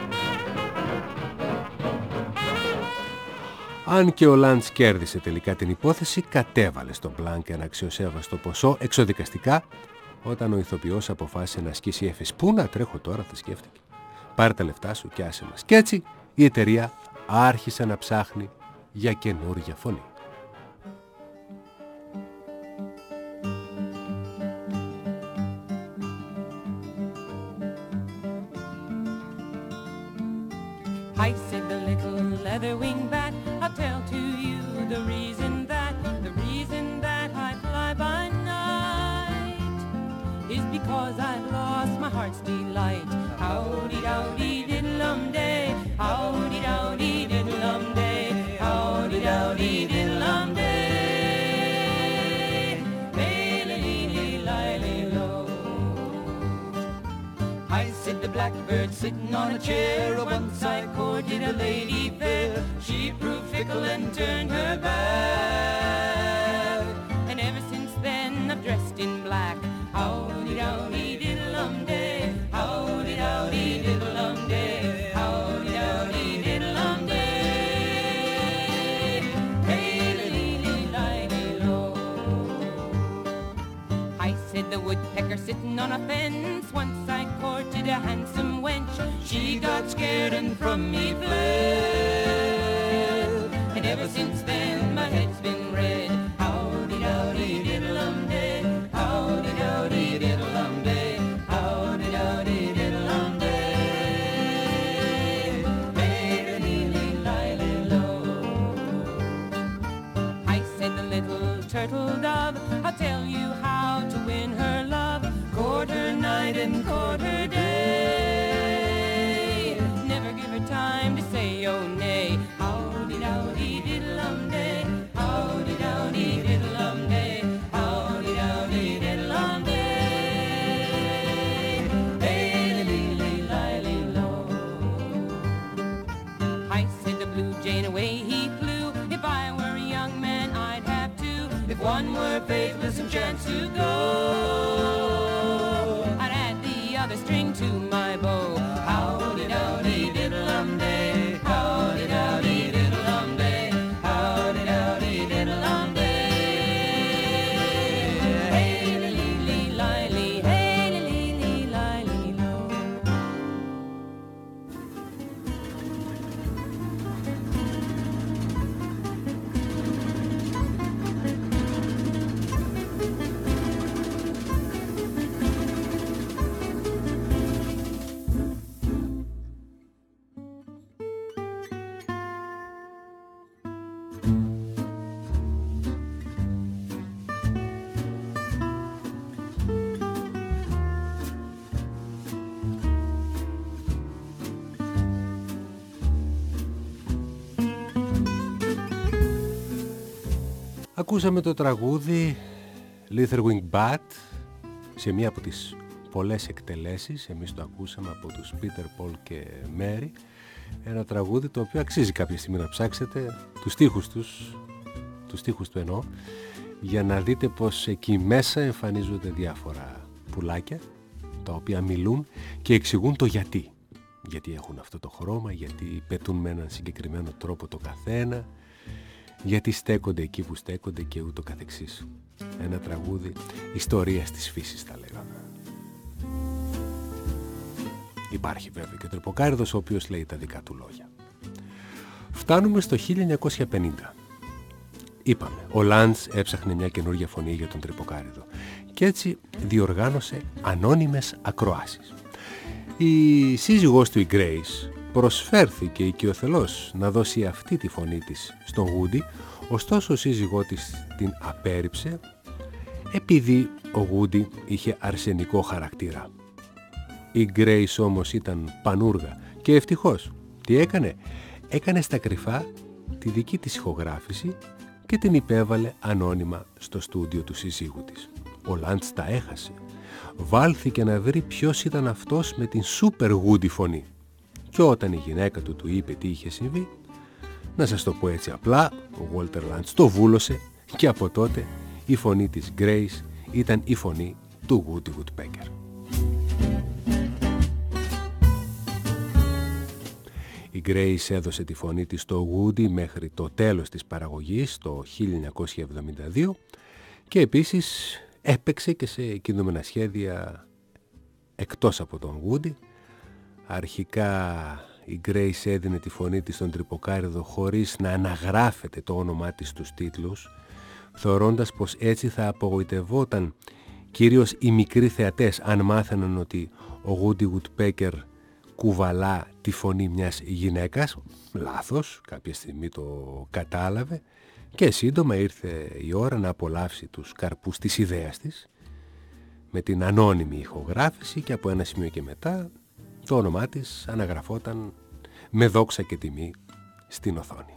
Αν και ο Lantz κέρδισε τελικά την υπόθεση, κατέβαλε στον Blanc ένα αξιοσέβαστο ποσό εξοδικαστικά, όταν ο ηθοποιός αποφάσισε να ασκήσει έφεση. Πού να τρέχω τώρα, θα σκέφτηκε. Πάρε τα λεφτά σου και άσε μας. Κι έτσι η εταιρεία άρχισε να ψάχνει για καινούργια φωνή. I said the little leather-winged bat, I'll tell to you the reason that I fly by night is because I've lost my heart's delight. Howdy-dowdy diddle-um-day, howdy-dowdy diddle-um-day, howdy-dowdy diddle-um-day. Hey-li-li-li-li-li-lo. I said the blackbird sitting on a chair, once I courted a lady fair. She proved fickle and turned her back, and ever since then I've dressed in black. Howdy-dowdy diddle-um-day, howdy-dowdy diddle-um-day, howdy-dowdy diddle-um-day. Hey-li-li-li-li-lo. I said the woodpecker sitting on a fence, once I courted a handsome wench. She got scared and from me fled, and ever since then my head's been red. Howdy-dowdy diddle-um-day, howdy-dowdy diddle-um-day, howdy-dowdy diddle-um-day. Hey-li-li-li-li-lo. I said the little turtle dove, I'll tell you how to win her love. Court her night and court her day, never give her time to say oh nay. Howdy-dowdy diddle-um-day, howdy-dowdy diddle-um-day, howdy-dowdy diddle-um-day. Hey-li-li-li-li-lo. I said the blue jay away he flew, if I were a young man I'd have two. If one were faithless and chanced to go, I'd add the other string to my bow. Howdy-dowdy diddle-um-day, howdy-dowdy diddle-um-day, howdy-dowdy diddle-um-day. Hey-li-li-li-li-li, hey-li-li-li-li-li-lo. Ακούσαμε το τραγούδι Leatherwing Bat σε μία από τις πολλές εκτελέσεις. Εμείς το ακούσαμε από τους Peter, Paul και Mary. Ένα τραγούδι το οποίο αξίζει κάποια στιγμή να ψάξετε τους στίχους του εννοώ, για να δείτε πως εκεί μέσα εμφανίζονται διάφορα πουλάκια τα οποία μιλούν και εξηγούν το γιατί. Γιατί έχουν αυτό το χρώμα, γιατί πετούν με έναν συγκεκριμένο τρόπο το καθένα, γιατί στέκονται εκεί που στέκονται και ούτω καθεξής. Ένα τραγούδι ιστορίας της φύσης θα λέγαμε. Υπάρχει βέβαια και ο Τρυποκάριδος, ο οποίος λέει τα δικά του λόγια. Φτάνουμε στο 1950. Είπαμε, ο Λαντς έψαχνε μια καινούργια φωνή για τον Τρυποκάριδο και έτσι διοργάνωσε ανώνυμες ακροάσεις. Η σύζυγός του, η Grace, προσφέρθηκε οικειοθελώς να δώσει αυτή τη φωνή της στον Γούντι, ωστόσο ο σύζυγός της την απέρριψε επειδή ο Γούντι είχε αρσενικό χαρακτήρα. Η Grace όμως ήταν πανούργα και ευτυχώς τι έκανε? Έκανε στα κρυφά τη δική της ηχογράφηση και την υπέβαλε ανώνυμα στο στούντιο του συζύγου της. Ο Λαντς τα έχασε. Βάλθηκε να βρει ποιος ήταν αυτός με την σούπερ Γούντι φωνή. Και όταν η γυναίκα του είπε τι είχε συμβεί, να σας το πω έτσι απλά, ο Walter Lantz το βούλωσε και από τότε η φωνή της Grace ήταν η φωνή του Woody Woodpecker. Η Grace έδωσε τη φωνή της στο Woody μέχρι το τέλος της παραγωγής, το 1972, και επίσης έπαιξε και σε κινούμενα σχέδια εκτός από τον Woody. Αρχικά η Grace έδινε τη φωνή της στον Τρυποκάριδο χωρίς να αναγράφεται το όνομά της στους τίτλους, θεωρώντας πως έτσι θα απογοητευόταν κυρίως οι μικροί θεατές αν μάθαιναν ότι ο Woody Woodpecker κουβαλά τη φωνή μιας γυναίκας. Λάθος, κάποια στιγμή το κατάλαβε και σύντομα ήρθε η ώρα να απολαύσει τους καρπούς της ιδέας της με την ανώνυμη ηχογράφηση και από ένα σημείο και μετά το όνομά της αναγραφόταν με δόξα και τιμή στην οθόνη.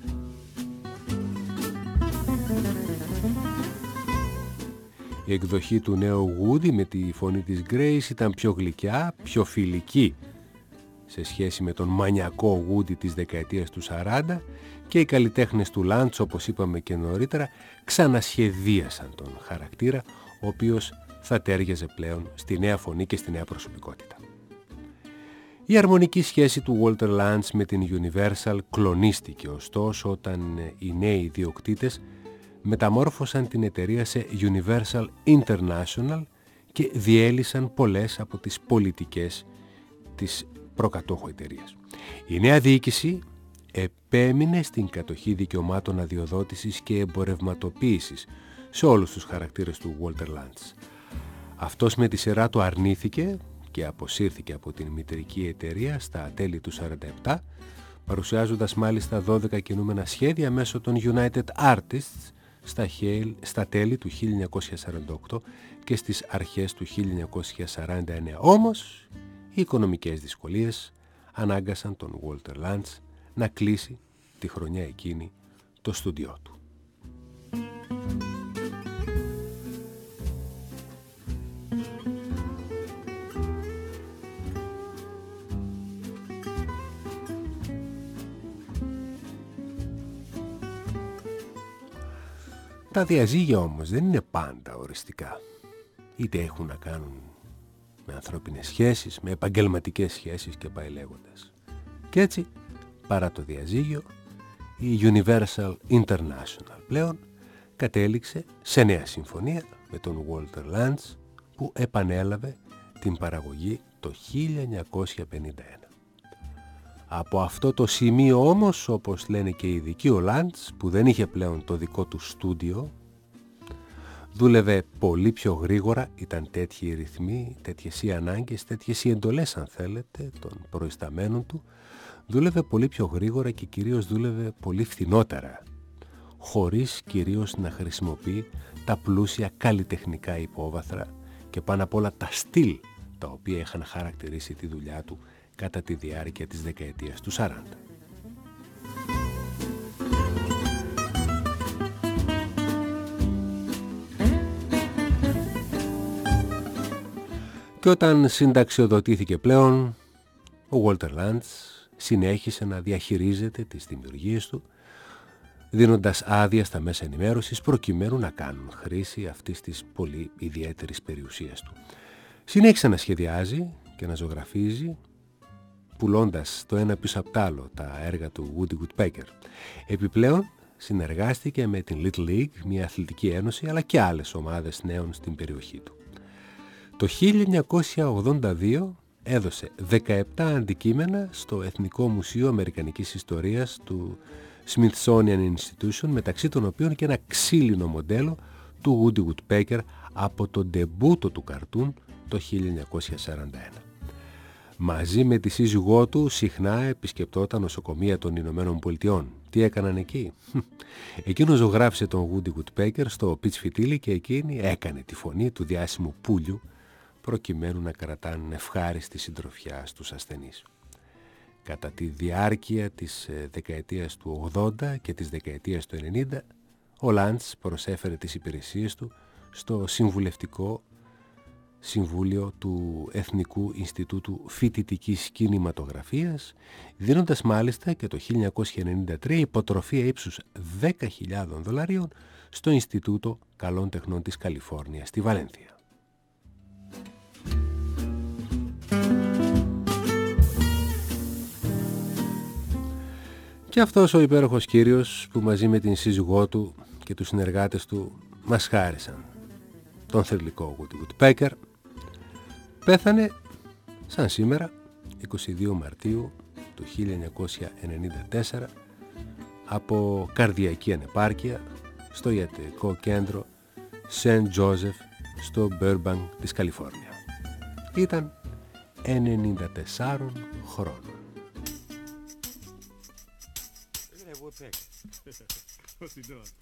Η εκδοχή του νέου Woody με τη φωνή της Grace ήταν πιο γλυκιά, πιο φιλική σε σχέση με τον μανιακό Woody της δεκαετίας του 40 και οι καλλιτέχνες του Lantz, όπως είπαμε και νωρίτερα, ξανασχεδίασαν τον χαρακτήρα, ο οποίος θα τέριαζε πλέον στη νέα φωνή και στη νέα προσωπικότητα. Η αρμονική σχέση του Walter Lantz με την Universal κλονίστηκε ωστόσο όταν οι νέοι ιδιοκτήτες μεταμόρφωσαν την εταιρεία σε Universal International και διέλυσαν πολλές από τις πολιτικές της προκατόχου εταιρείας. Η νέα διοίκηση επέμεινε στην κατοχή δικαιωμάτων αδειοδότησης και εμπορευματοποίησης σε όλους τους χαρακτήρες του Walter Lantz. Αυτός με τη σειρά του αρνήθηκε και αποσύρθηκε από την μητρική εταιρεία στα τέλη του 1947, παρουσιάζοντας μάλιστα 12 κινούμενα σχέδια μέσω των United Artists στα τέλη του 1948 και στις αρχές του 1949. Όμως, οι οικονομικές δυσκολίες ανάγκασαν τον Walter Lantz να κλείσει τη χρονιά εκείνη το στούντιό του. Τα διαζύγια όμως δεν είναι πάντα οριστικά. Είτε έχουν να κάνουν με ανθρώπινες σχέσεις, με επαγγελματικές σχέσεις και πάει λέγοντας. Και έτσι, παρά το διαζύγιο, η Universal International πλέον κατέληξε σε νέα συμφωνία με τον Walter Lantz που επανέλαβε την παραγωγή το 1951. Από αυτό το σημείο όμως, όπως λένε και οι ειδικοί, ο Lantz, που δεν είχε πλέον το δικό του στούντιο, δούλευε πολύ πιο γρήγορα, ήταν τέτοιοι οι ρυθμοί, τέτοιες οι ανάγκες, τέτοιες οι εντολές αν θέλετε των προϊσταμένων του, δούλευε πολύ πιο γρήγορα και κυρίως δούλευε πολύ φθηνότερα, χωρίς κυρίως να χρησιμοποιεί τα πλούσια καλλιτεχνικά υπόβαθρα και πάνω απ' όλα τα στυλ τα οποία είχαν χαρακτηρίσει τη δουλειά του κατά τη διάρκεια της δεκαετίας του 40. Και όταν συνταξιοδοτήθηκε πλέον, ο Walter Lantz συνέχισε να διαχειρίζεται τις δημιουργίες του, δίνοντας άδεια στα μέσα ενημέρωσης προκειμένου να κάνουν χρήση αυτής της πολύ ιδιαίτερης περιουσίας του. Συνέχισε να σχεδιάζει και να ζωγραφίζει, πουλώντας το ένα πίσω απ' τ' άλλο τα έργα του Woody Woodpecker. Επιπλέον, συνεργάστηκε με την Little League, μια αθλητική ένωση, αλλά και άλλες ομάδες νέων στην περιοχή του. Το 1982 έδωσε 17 αντικείμενα στο Εθνικό Μουσείο Αμερικανικής Ιστορίας του Smithsonian Institution, μεταξύ των οποίων και ένα ξύλινο μοντέλο του Woody Woodpecker από τον ντεμπούτο του καρτούν το 1941. Μαζί με τη σύζυγό του συχνά επισκεπτόταν νοσοκομεία των Ηνωμένων Πολιτειών. Τι έκαναν εκεί? Εκείνος ζωγράφισε τον Woody Woodpecker στο πιτσφυτίλι και εκείνη έκανε τη φωνή του διάσημου πουλιου προκειμένου να κρατάνε ευχάριστη συντροφιά στους ασθενείς. Κατά τη διάρκεια της δεκαετίας του 80 και της δεκαετίας του 90, ο Λάντς προσέφερε τις υπηρεσίες του στο Συμβουλευτικό Συμβούλιο του Εθνικού Ινστιτούτου Φοιτητικής Κινηματογραφίας, δίνοντας μάλιστα και το 1993 υποτροφία ύψους $10.000 στο Ινστιτούτο Καλών Τεχνών της Καλιφόρνιας στη Βαλένθια. Και αυτός ο υπέροχος κύριος που μαζί με την σύζυγό του και τους συνεργάτες του μας χάρισαν τον θρυλικό Woody Woodpecker, πέθανε σαν σήμερα 22 Μαρτίου του 1994 από καρδιακή ανεπάρκεια στο ιατρικό κέντρο St. Joseph στο Burbank της Καλιφόρνια. Ήταν 94 χρόνων. What's he doing?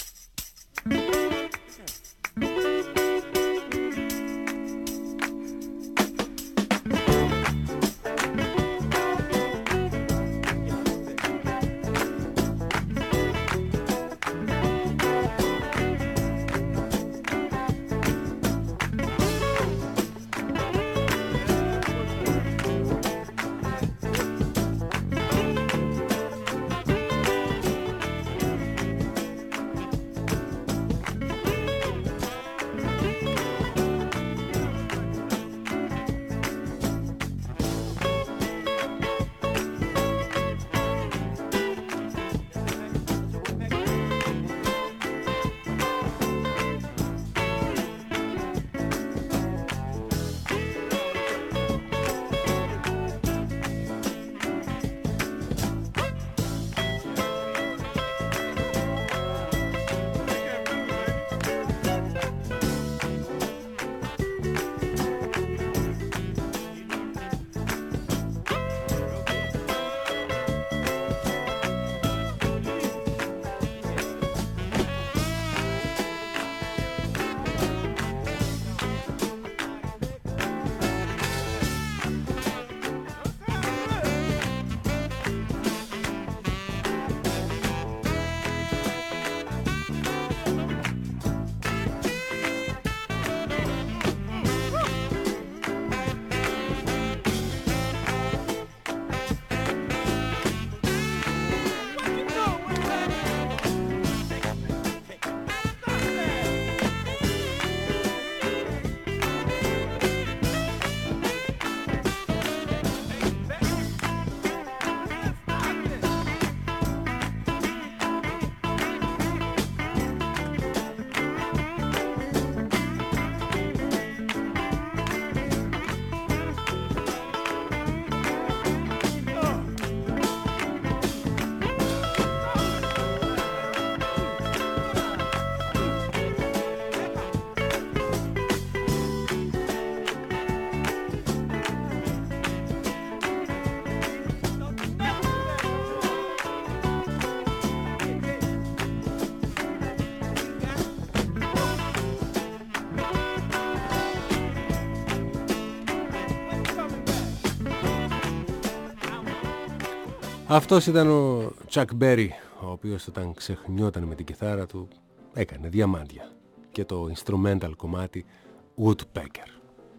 Αυτός ήταν ο Τσακ Μπέρι, ο οποίος όταν ξεχνιόταν με την κιθάρα του έκανε διαμάντια, και το instrumental κομμάτι Woodpecker.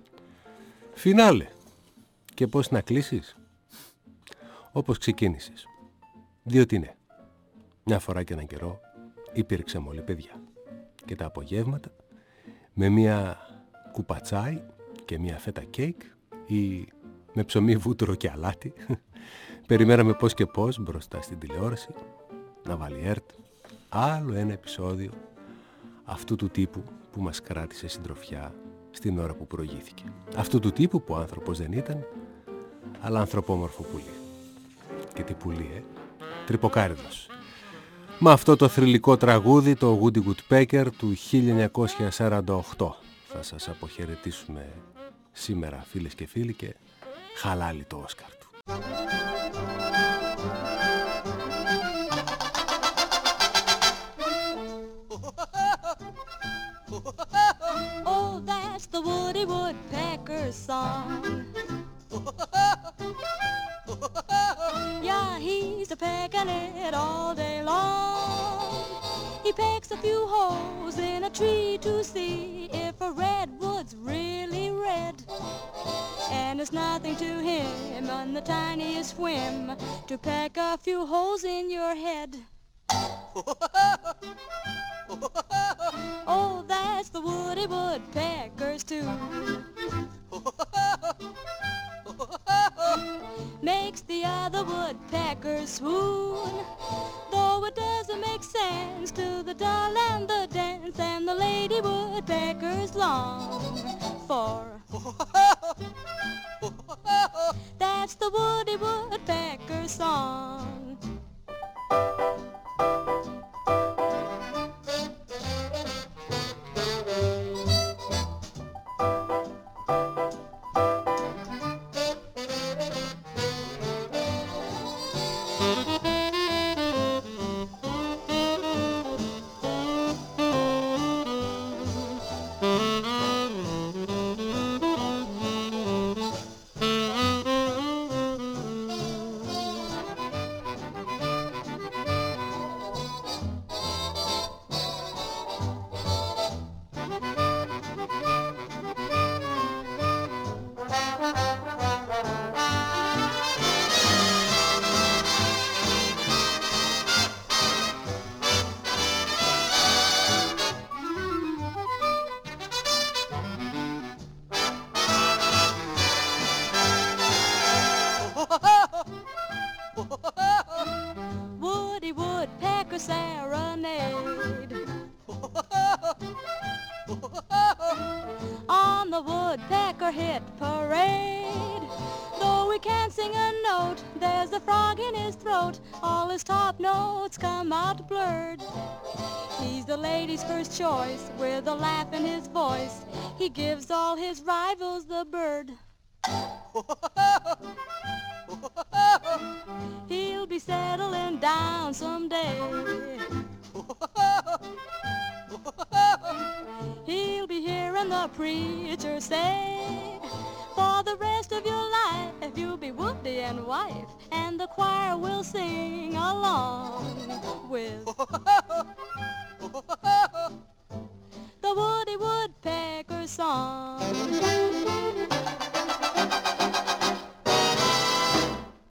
Φινάλε. Και πώς να κλείσεις? Όπως ξεκίνησες. Διότι ναι, μια φορά και έναν καιρό υπήρξαμε όλοι παιδιά. Και τα απογεύματα με μια κούπα τσάι και μια φέτα κέικ ή με ψωμί βούτυρο και αλάτι περιμέναμε πώς και πώς μπροστά στην τηλεόραση να βάλει ΕΡΤ Άλλο ένα επεισόδιο αυτού του τύπου που μας κράτησε συντροφιά στην ώρα που προηγήθηκε. Αυτού του τύπου που άνθρωπος δεν ήταν, αλλά ανθρωπόμορφο πουλί. Και τι πουλί, τρυποκάριδος. Με αυτό το θρυλικό τραγούδι, το Woody Woodpecker του 1948, θα σας αποχαιρετήσουμε σήμερα, φίλες και φίλοι, και χαλάλι το Όσκαρ του. Oh, that's the Woody Woodpecker song. Yeah, he's a-pecking it all day long. He pecks a few holes in a tree to see if a redwood's really red. And it's nothing to him on the tiniest whim to peck a few holes in your head. Oh, that's the Woody Woodpecker's tune. Makes the other woodpeckers swoon, though it doesn't make sense to the doll and the dance, and the lady woodpeckers long for. That's the Woody Woodpecker song. Woody Woodpecker serenade on the Woodpecker hit parade. Though we can't sing a note, there's a frog in his throat. All his top notes come out blurred. He's the lady's first choice with a laugh in his voice. He gives all his rivals the bird. He'll be settling down someday. He'll be hearing the preacher say, for the rest of your life you'll be Woody and wife, and the choir will sing along with the Woody Woodpecker song.